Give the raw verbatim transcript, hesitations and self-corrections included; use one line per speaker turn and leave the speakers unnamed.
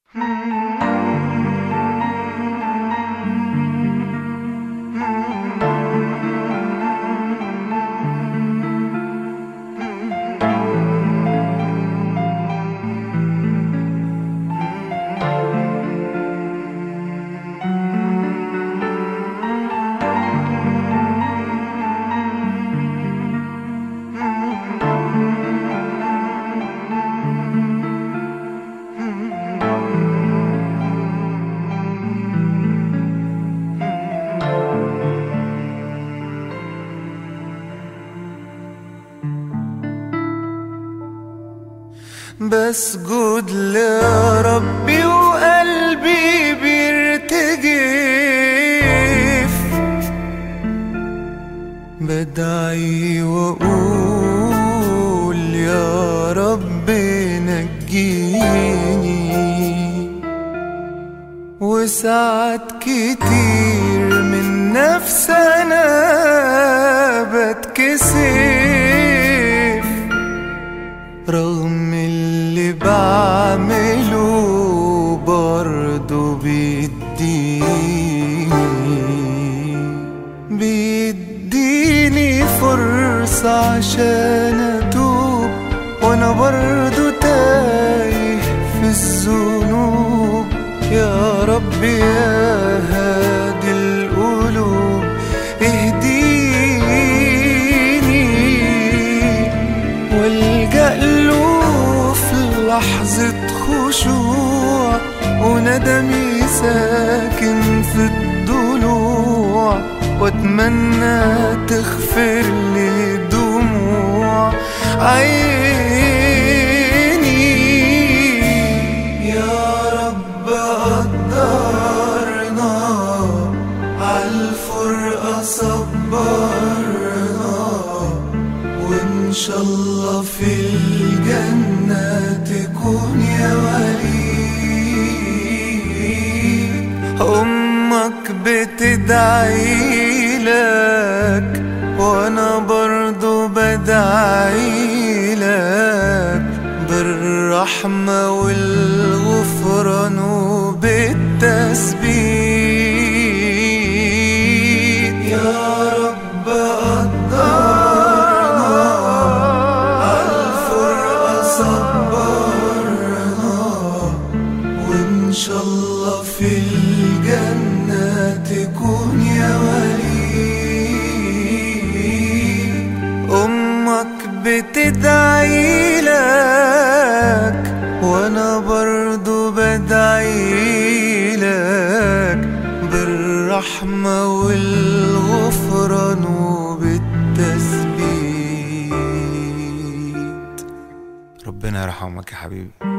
بسجد لربي وقلبي بيرتجف، بدعي واقول يا رب نجيني، وساعات كتير من نفسي انا بتكسف، رغم اللي بعمله برضو بيديني بيديني فرصة عشان اتوب، وانا برضو تايه في الذنوب. يا رب يا هادي القلوب اهديني، والجأ له في لحظة خشوع، وندمي ساكن في الضلوع، واتمنى تغفر لي دموع عيني. يا رب قدرنا عالفرقة صبرنا، وإن شاء الله في الجنة تكون يا ولي. أمك بتدعي لك وأنا برضو بدعي لك، بالرحمة والغفران وبالتثبيت. يا رب قدرنا عالفرقة صبرنا، وإن شاء الله في الجنة تكون يا ولي. أمك بتدعي لك وأنا برضو بدعي لك، بالرحمة والغفران وبالتثبيت. ربنا يرحمك يا حبيبي.